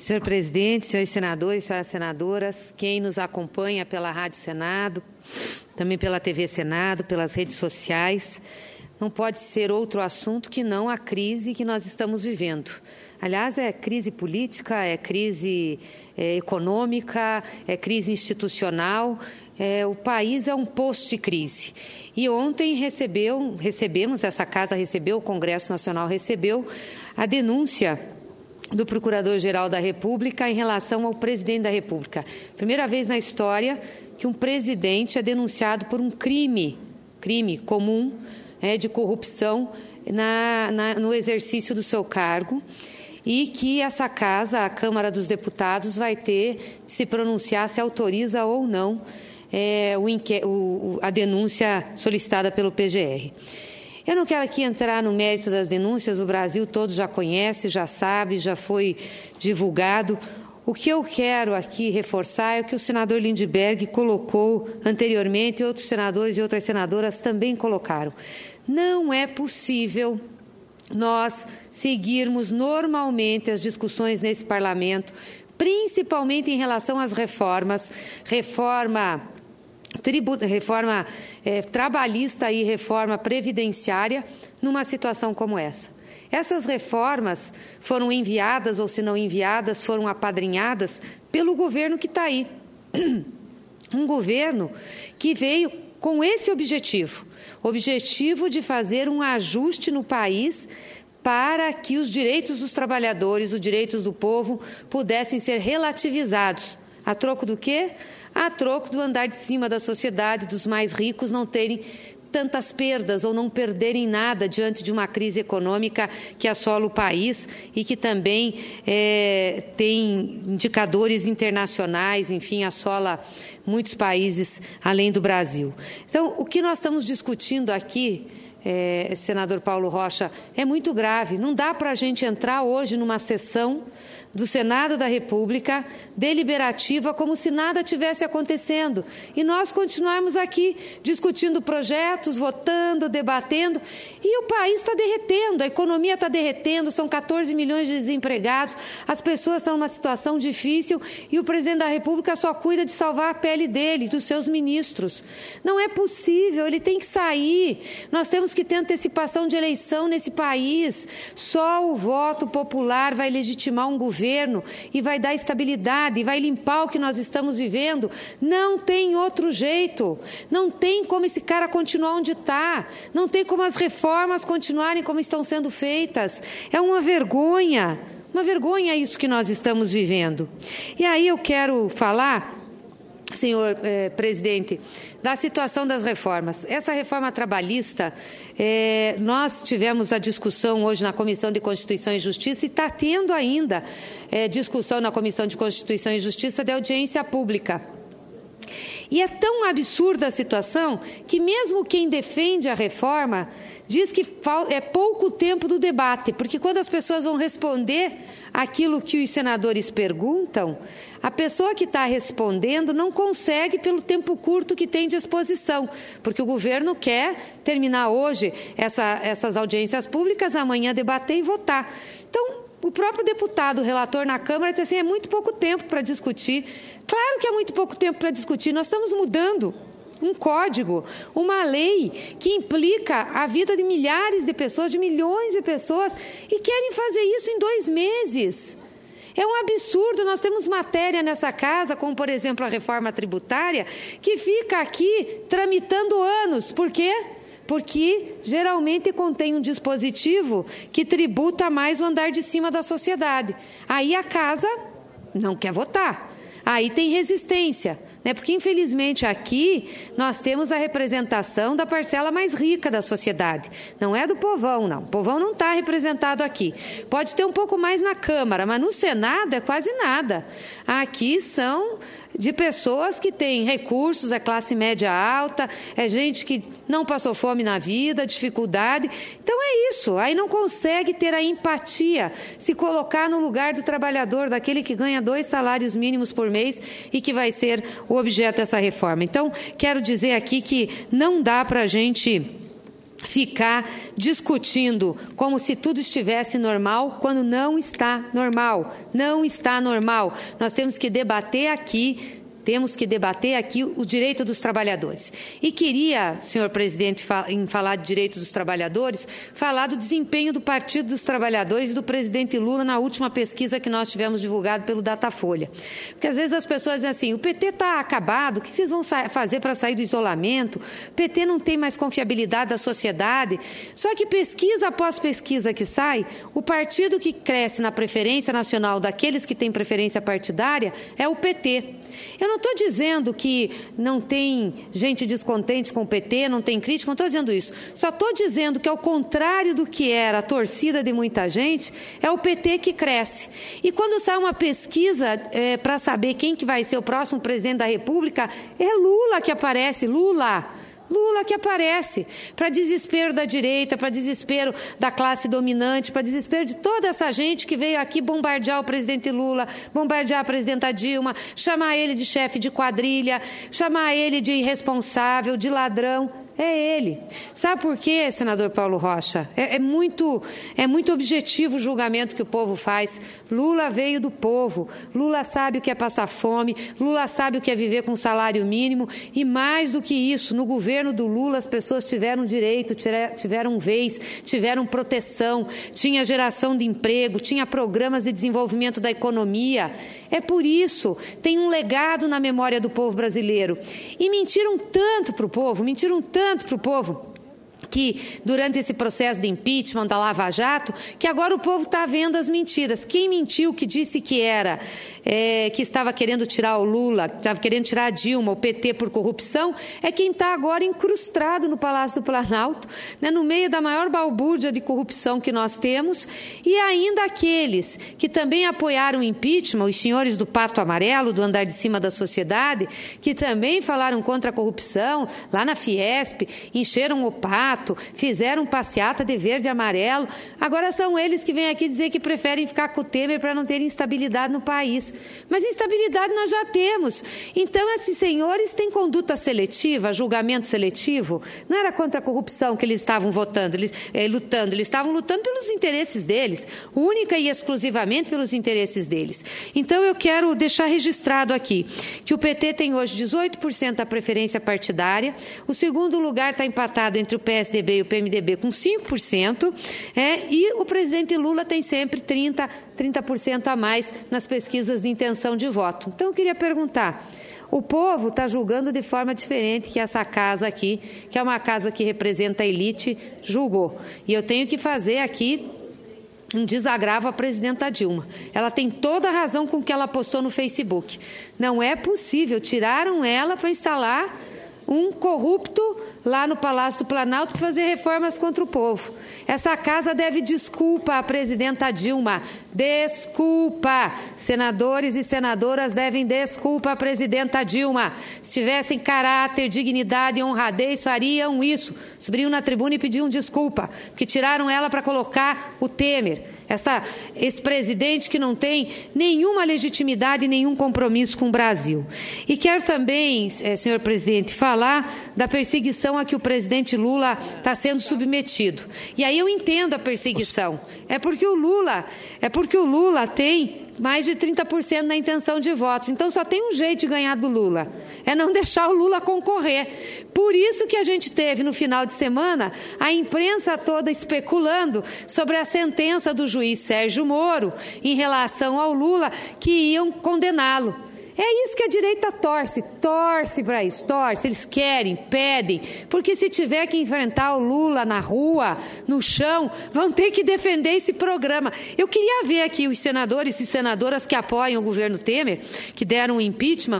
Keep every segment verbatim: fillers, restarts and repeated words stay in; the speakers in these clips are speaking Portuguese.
Senhor presidente, senhores senadores, senhoras senadoras, quem nos acompanha pela Rádio Senado, também pela T V Senado, pelas redes sociais, não pode ser outro assunto que não a crise que nós estamos vivendo. Aliás, é crise política, é crise é, econômica, é crise institucional, é, o país é um poço de crise. E ontem recebeu, recebemos, essa casa recebeu, o Congresso Nacional recebeu a denúncia do Procurador-Geral da República em relação ao presidente da República. Primeira vez na história que um presidente é denunciado por um crime, crime comum, é, de corrupção na, na, no exercício do seu cargo, e que essa casa, a Câmara dos Deputados, vai ter de se pronunciar se autoriza ou não é, o, o, a denúncia solicitada pelo P G R. Eu não quero aqui entrar no mérito das denúncias, o Brasil todo já conhece, já sabe, já foi divulgado. O que eu quero aqui reforçar é o que o senador Lindbergh colocou anteriormente e outros senadores e outras senadoras também colocaram. Não é possível nós seguirmos normalmente as discussões nesse parlamento, principalmente em relação às reformas, reforma... Tributo, reforma é, trabalhista e reforma previdenciária numa situação como essa. Essas reformas foram enviadas, ou se não enviadas, foram apadrinhadas pelo governo que está aí. Um governo que veio com esse objetivo, objetivo de fazer um ajuste no país para que os direitos dos trabalhadores, os direitos do povo, pudessem ser relativizados. A troco do quê? A troco do andar de cima da sociedade, dos mais ricos não terem tantas perdas ou não perderem nada diante de uma crise econômica que assola o país e que também é, tem indicadores internacionais, enfim, assola muitos países além do Brasil. Então, o que nós estamos discutindo aqui, é, senador Paulo Rocha, é muito grave. Não dá para a gente entrar hoje numa sessão do Senado da República, deliberativa, como se nada tivesse acontecendo. E nós continuarmos aqui discutindo projetos, votando, debatendo, e o país está derretendo, a economia está derretendo, são quatorze milhões de desempregados, as pessoas estão numa situação difícil e o presidente da República só cuida de salvar a pele dele, dos seus ministros. Não é possível, ele tem que sair. Nós temos que ter antecipação de eleição nesse país. Só o voto popular vai legitimar um governo e vai dar estabilidade, e vai limpar o que nós estamos vivendo. Não tem outro jeito. Não tem como esse cara continuar onde está. Não tem como as reformas continuarem como estão sendo feitas. É uma vergonha. Uma vergonha isso que nós estamos vivendo. E aí eu quero falar, senhor eh, presidente, da situação das reformas. Essa reforma trabalhista, eh, nós tivemos a discussão hoje na Comissão de Constituição e Justiça e está tendo ainda eh, discussão na Comissão de Constituição e Justiça de audiência pública. E é tão absurda a situação que mesmo quem defende a reforma diz que é pouco tempo do debate, porque quando as pessoas vão responder aquilo que os senadores perguntam, a pessoa que está respondendo não consegue pelo tempo curto que tem de exposição, porque o governo quer terminar hoje essa, essas audiências públicas, amanhã debater e votar. Então, o próprio deputado, o relator na Câmara, disse assim, é muito pouco tempo para discutir. Claro que é muito pouco tempo para discutir, nós estamos mudando um código, uma lei que implica a vida de milhares de pessoas, de milhões de pessoas, e querem fazer isso em dois meses. É um absurdo, nós temos matéria nessa casa, como, por exemplo, a reforma tributária, que fica aqui tramitando anos. Por quê? Porque geralmente contém um dispositivo que tributa mais o andar de cima da sociedade. Aí a casa não quer votar, aí tem resistência. Né? Porque, infelizmente, aqui nós temos a representação da parcela mais rica da sociedade. Não é do povão, não. O povão não está representado aqui. Pode ter um pouco mais na Câmara, mas no Senado é quase nada. Aqui são de pessoas que têm recursos, é classe média alta, é gente que não passou fome na vida, dificuldade. Então é isso, aí não consegue ter a empatia, se colocar no lugar do trabalhador, daquele que ganha dois salários mínimos por mês e que vai ser o objeto dessa reforma. Então, quero dizer aqui que não dá para a gente ficar discutindo como se tudo estivesse normal, quando não está normal. Não está normal. Nós temos que debater aqui, temos que debater aqui o direito dos trabalhadores. E queria, senhor presidente, em falar de direito dos trabalhadores, falar do desempenho do Partido dos Trabalhadores e do presidente Lula na última pesquisa que nós tivemos divulgado pelo Datafolha. Porque às vezes as pessoas dizem assim, o P T está acabado, o que vocês vão fazer para sair do isolamento? O P T não tem mais confiabilidade da sociedade. Só que pesquisa após pesquisa que sai, o partido que cresce na preferência nacional daqueles que têm preferência partidária é o P T. Eu não estou dizendo que não tem gente descontente com o P T, não tem crítica, não estou dizendo isso. Só estou dizendo que, ao contrário do que era a torcida de muita gente, é o P T que cresce. E quando sai uma pesquisa é, para saber quem que vai ser o próximo presidente da República, é Lula que aparece, Lula. Lula que aparece, para desespero da direita, para desespero da classe dominante, para desespero de toda essa gente que veio aqui bombardear o presidente Lula, bombardear a presidenta Dilma, chamar ele de chefe de quadrilha, chamar ele de irresponsável, de ladrão. É ele. Sabe por quê, senador Paulo Rocha? É, é, muito, é muito objetivo o julgamento que o povo faz. Lula veio do povo. Lula sabe o que é passar fome. Lula sabe o que é viver com salário mínimo. E mais do que isso, no governo do Lula as pessoas tiveram direito, tiveram vez, tiveram proteção, tinha geração de emprego, tinha programas de desenvolvimento da economia. É por isso, tem um legado na memória do povo brasileiro. E mentiram tanto para o povo, mentiram tanto para o povo, que durante esse processo de impeachment da Lava Jato, que agora o povo está vendo as mentiras. Quem mentiu, que disse que era, é, que estava querendo tirar o Lula, que estava querendo tirar a Dilma, o P T por corrupção, é quem está agora incrustado no Palácio do Planalto, né, no meio da maior balbúrdia de corrupção que nós temos, e ainda aqueles que também apoiaram o impeachment, os senhores do Pato Amarelo, do andar de cima da sociedade, que também falaram contra a corrupção, lá na Fiesp, encheram o pato, fizeram passeata de verde e amarelo, agora são eles que vêm aqui dizer que preferem ficar com o Temer para não ter instabilidade no país. Mas instabilidade nós já temos. Então esses senhores têm conduta seletiva, julgamento seletivo. Não era contra a corrupção que eles estavam votando, eles, eh, lutando, eles estavam lutando pelos interesses deles, única e exclusivamente pelos interesses deles. Então eu quero deixar registrado aqui que o P T tem hoje dezoito por cento da preferência partidária, o segundo lugar está empatado entre o P S D B e o P M D B com cinco por cento, é, e o presidente Lula tem sempre trinta por cento a mais nas pesquisas de intenção de voto. Então, eu queria perguntar, o povo está julgando de forma diferente que essa casa aqui, que é uma casa que representa a elite, julgou. E eu tenho que fazer aqui um desagravo à presidenta Dilma. Ela tem toda a razão com o que ela postou no Facebook. Não é possível, tiraram ela para instalar um corrupto lá no Palácio do Planalto para fazer reformas contra o povo. Essa casa deve desculpa à presidenta Dilma. Desculpa. Senadores e senadoras devem desculpa à presidenta Dilma. Se tivessem caráter, dignidade e honradez, fariam isso. Subiam na tribuna e pediam desculpa, porque tiraram ela para colocar o Temer. Essa, esse presidente que não tem nenhuma legitimidade e nenhum compromisso com o Brasil. E quero também, eh, senhor presidente, falar da perseguição a que o presidente Lula está sendo submetido. E aí eu entendo a perseguição. É porque o Lula, é porque o Lula tem mais de trinta por cento na intenção de votos. Então só tem um jeito de ganhar do Lula, é não deixar o Lula concorrer. Por isso que a gente teve no final de semana a imprensa toda especulando sobre a sentença do juiz Sérgio Moro em relação ao Lula, que iam condená-lo. É isso que a direita torce, torce para isso, torce, eles querem, pedem, porque se tiver que enfrentar o Lula na rua, no chão, vão ter que defender esse programa. Eu queria ver aqui os senadores e senadoras que apoiam o governo Temer, que deram o impeachment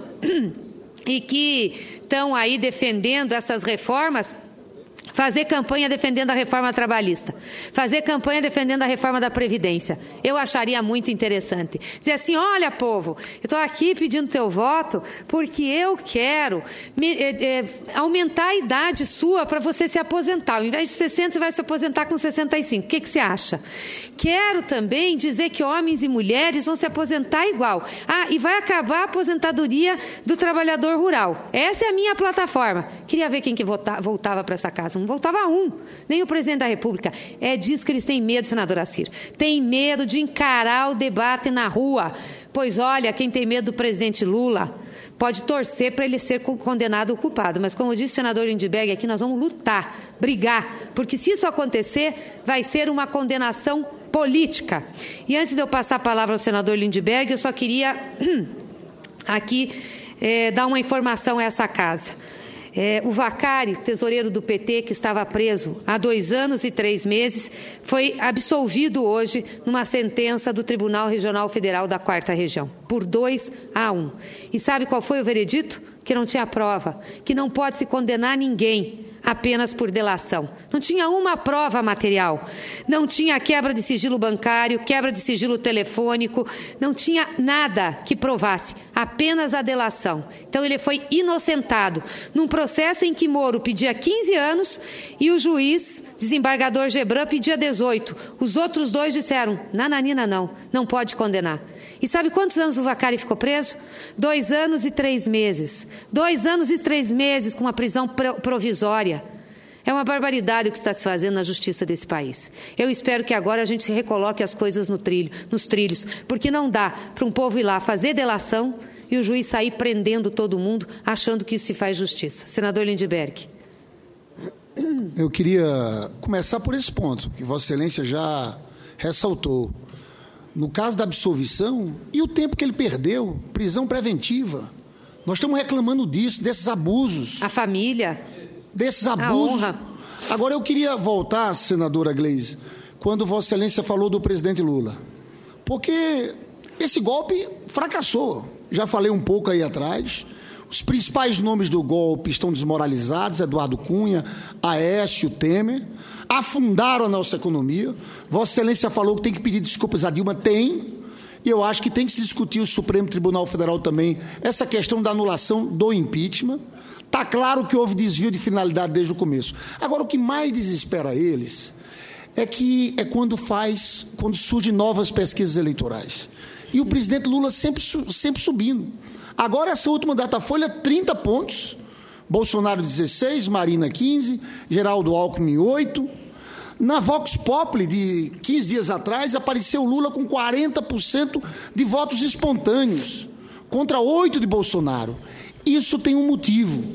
e que estão aí defendendo essas reformas, fazer campanha defendendo a reforma trabalhista, fazer campanha defendendo a reforma da Previdência. Eu acharia muito interessante. Dizer assim, olha, povo, eu estou aqui pedindo teu voto porque eu quero me, é, é, aumentar a idade sua para você se aposentar. Ao invés de sessenta, você vai se aposentar com sessenta e cinco. O que, que você acha? Quero também dizer que homens e mulheres vão se aposentar igual. Ah, e vai acabar a aposentadoria do trabalhador rural. Essa é a minha plataforma. Queria ver quem que vota, voltava para essa casa. não voltava um, nem o presidente da República. É disso que eles têm medo, senadora Ciro. Tem medo de encarar o debate na rua. Pois olha, quem tem medo do presidente Lula pode torcer para ele ser condenado ou culpado. Mas, como disse o senador Lindbergh, aqui nós vamos lutar, brigar, porque se isso acontecer, vai ser uma condenação política. E antes de eu passar a palavra ao senador Lindbergh, eu só queria aqui é, dar uma informação a essa casa. É, o Vacari, tesoureiro do P T, que estava preso há dois anos e três meses, foi absolvido hoje numa sentença do Tribunal Regional Federal da Quarta Região, por dois a um. E sabe qual foi o veredito? Que não tinha prova, que não pode se condenar ninguém apenas por delação. Não tinha uma prova material, não tinha quebra de sigilo bancário, quebra de sigilo telefônico, não tinha nada que provasse, apenas a delação. Então ele foi inocentado num processo em que Moro pedia quinze anos e o juiz, desembargador Gebran, pedia dezoito. Os outros dois disseram, nananina não, não pode condenar. E sabe quantos anos o Vacari ficou preso? Dois anos e três meses. Dois anos e três meses com uma prisão provisória. É uma barbaridade o que está se fazendo na justiça desse país. Eu espero que agora a gente recoloque as coisas no trilho, nos trilhos, porque não dá para um povo ir lá fazer delação e o juiz sair prendendo todo mundo, achando que isso se faz justiça. Senador Lindbergh. Eu queria começar por esse ponto, que Vossa Excelência já ressaltou. No caso da absolvição, e o tempo que ele perdeu, prisão preventiva. Nós estamos reclamando disso, desses abusos. A família. Desses abusos. A honra. Agora, eu queria voltar, senadora Gleisi, quando Vossa Excelência falou do presidente Lula. Porque esse golpe fracassou. Já falei um pouco aí atrás. Os principais nomes do golpe estão desmoralizados, Eduardo Cunha, Aécio, Temer, afundaram a nossa economia. Vossa Excelência falou que tem que pedir desculpas a Dilma, tem, e eu acho que tem que se discutir o Supremo Tribunal Federal também, essa questão da anulação do impeachment. Está claro que houve desvio de finalidade desde o começo. Agora, o que mais desespera eles é que é quando faz, quando surgem novas pesquisas eleitorais. E o presidente Lula sempre, sempre subindo. Agora, essa última Datafolha, trinta pontos. Bolsonaro, dezesseis, Marina, quinze, Geraldo Alckmin, oito. Na Vox Populi, de quinze dias atrás, apareceu Lula com quarenta por cento de votos espontâneos, contra oito de Bolsonaro. Isso tem um motivo.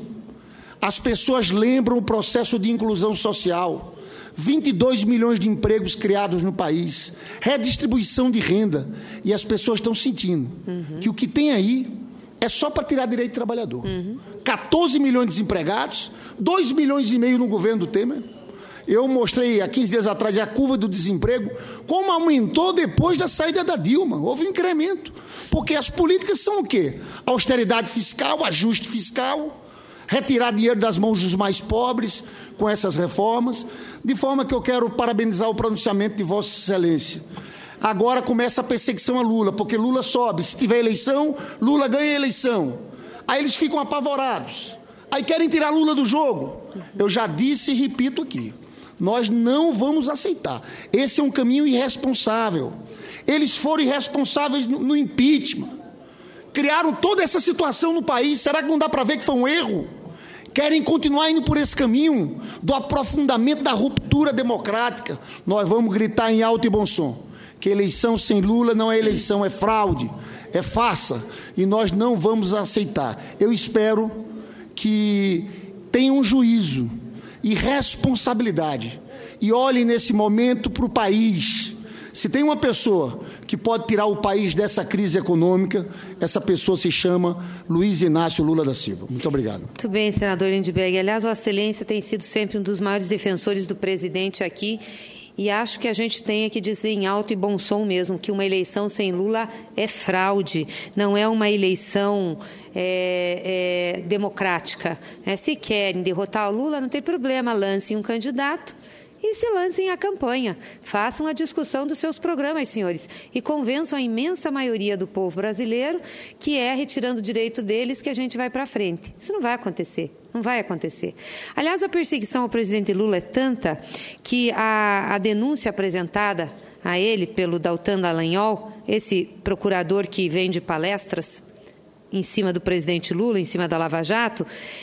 As pessoas lembram o processo de inclusão social. vinte e dois milhões de empregos criados no país. Redistribuição de renda. E as pessoas estão sentindo uhum. que o que tem aí é só para tirar direito do trabalhador. Uhum. quatorze milhões de desempregados, dois milhões e meio no governo do Temer. Eu mostrei há quinze dias atrás a curva do desemprego, como aumentou depois da saída da Dilma. Houve um incremento. Porque as políticas são o quê? Austeridade fiscal, ajuste fiscal, retirar dinheiro das mãos dos mais pobres com essas reformas. De forma que eu quero parabenizar o pronunciamento de Vossa Excelência. Agora começa a perseguição a Lula, porque Lula sobe. Se tiver eleição, Lula ganha a eleição. Aí eles ficam apavorados. Aí querem tirar Lula do jogo. Eu já disse e repito aqui. Nós não vamos aceitar. Esse é um caminho irresponsável. Eles foram irresponsáveis no, no impeachment. Criaram toda essa situação no país. Será que não dá para ver que foi um erro? Querem continuar indo por esse caminho do aprofundamento da ruptura democrática. Nós vamos gritar em alto e bom som que eleição sem Lula não é eleição, é fraude, é farsa, e nós não vamos aceitar. Eu espero que tenham um juízo e responsabilidade e olhem nesse momento para o país. Se tem uma pessoa que pode tirar o país dessa crise econômica, essa pessoa se chama Luiz Inácio Lula da Silva. Muito obrigado. Muito bem, senador Lindbergh. Aliás, Vossa Excelência tem sido sempre um dos maiores defensores do presidente aqui. E acho que a gente tem que dizer em alto e bom som mesmo que uma eleição sem Lula é fraude, não é uma eleição é, é, democrática. É, se querem derrotar o Lula, não tem problema, lancem um candidato e se lancem a campanha. Façam a discussão dos seus programas, senhores, e convençam a imensa maioria do povo brasileiro que é retirando o direito deles que a gente vai para frente. Isso não vai acontecer. Não vai acontecer. Aliás, a perseguição ao presidente Lula é tanta que a, a denúncia apresentada a ele pelo Daltan Dallagnol, esse procurador que vende palestras, em cima do presidente Lula, em cima da Lava Jato,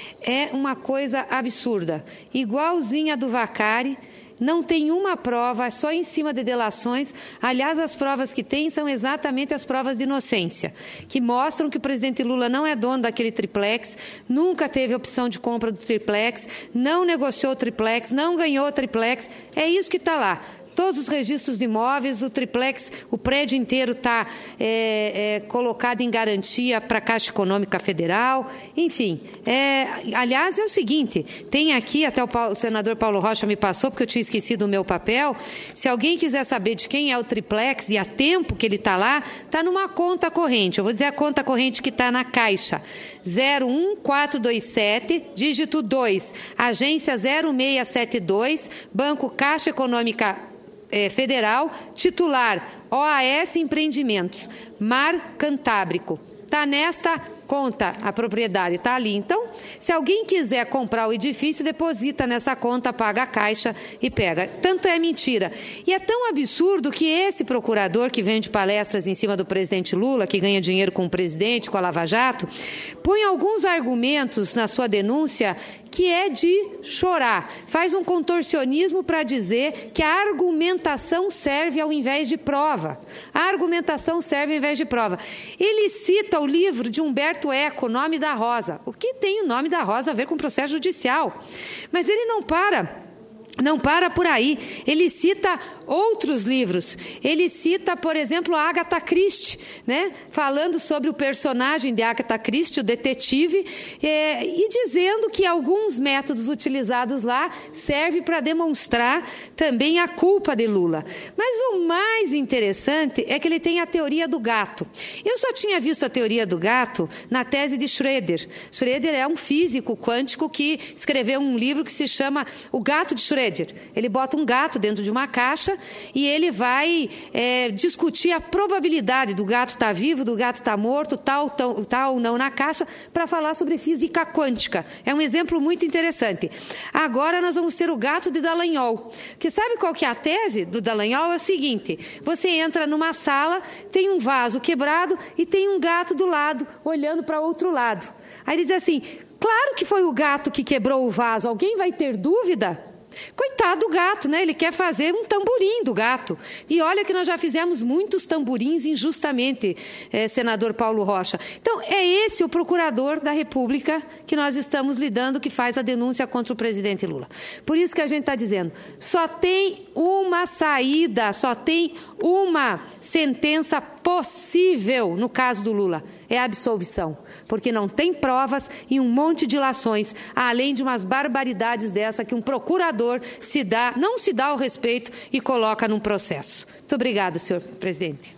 é uma coisa absurda. Igualzinha do Vacari, não tem uma prova, só em cima de delações. Aliás, as provas que tem são exatamente as provas de inocência, que mostram que o presidente Lula não é dono daquele triplex, nunca teve opção de compra do triplex, não negociou o triplex, não ganhou o triplex. É isso que está lá. Todos os registros de imóveis, o triplex, o prédio inteiro está é, é, colocado em garantia para a Caixa Econômica Federal, enfim. É, aliás, é o seguinte, tem aqui, até o, Paulo, o senador Paulo Rocha me passou, porque eu tinha esquecido o meu papel, se alguém quiser saber de quem é o triplex e há tempo que ele está lá, está numa conta corrente. Eu vou dizer a conta corrente que está na Caixa. zero um quatro dois sete, dígito dois, agência zero seis sete dois, Banco Caixa Econômica É, Federal, titular O A S Empreendimentos, Mar Cantábrico. Está nesta conta, a propriedade está ali. Então, se alguém quiser comprar o edifício, deposita nessa conta, paga a Caixa e pega. Tanto é mentira. E é tão absurdo que esse procurador que vende palestras em cima do presidente Lula, que ganha dinheiro com o presidente, com a Lava Jato, põe alguns argumentos na sua denúncia que é de chorar. Faz um contorcionismo para dizer que a argumentação serve ao invés de prova. A argumentação serve ao invés de prova. Ele cita o livro de Humberto Eco, Nome da Rosa. O que tem o Nome da Rosa a ver com processo judicial? Mas ele não para... Não para por aí. Ele cita outros livros. Ele cita, por exemplo, a Agatha Christie, né? Falando sobre o personagem de Agatha Christie, o detetive, é, e dizendo que alguns métodos utilizados lá servem para demonstrar também a culpa de Lula. Mas o mais interessante é que ele tem a teoria do gato. Eu só tinha visto a teoria do gato na tese de Schrödinger. Schrödinger é um físico quântico que escreveu um livro que se chama O Gato de Schrödinger. Ele bota um gato dentro de uma caixa e ele vai é, discutir a probabilidade do gato estar vivo, do gato estar morto, tal, tal, tal ou não na caixa, para falar sobre física quântica. É um exemplo muito interessante. Agora nós vamos ter o gato de Dallagnol. Que sabe qual que é a tese do Dallagnol? É o seguinte, você entra numa sala, tem um vaso quebrado e tem um gato do lado, olhando para outro lado. Aí ele diz assim, claro que foi o gato que quebrou o vaso, alguém vai ter dúvida? Coitado do gato, né? Ele quer fazer um tamborim do gato. E olha que nós já fizemos muitos tamborins injustamente, eh, senador Paulo Rocha. Então, é esse o procurador da República que nós estamos lidando, que faz a denúncia contra o presidente Lula. Por isso que a gente está dizendo, só tem uma saída, só tem uma sentença possível no caso do Lula. É a absolvição, porque não tem provas e um monte de ilações, além de umas barbaridades dessa que um procurador se dá, não se dá ao respeito e coloca num processo. Muito obrigada, senhor presidente.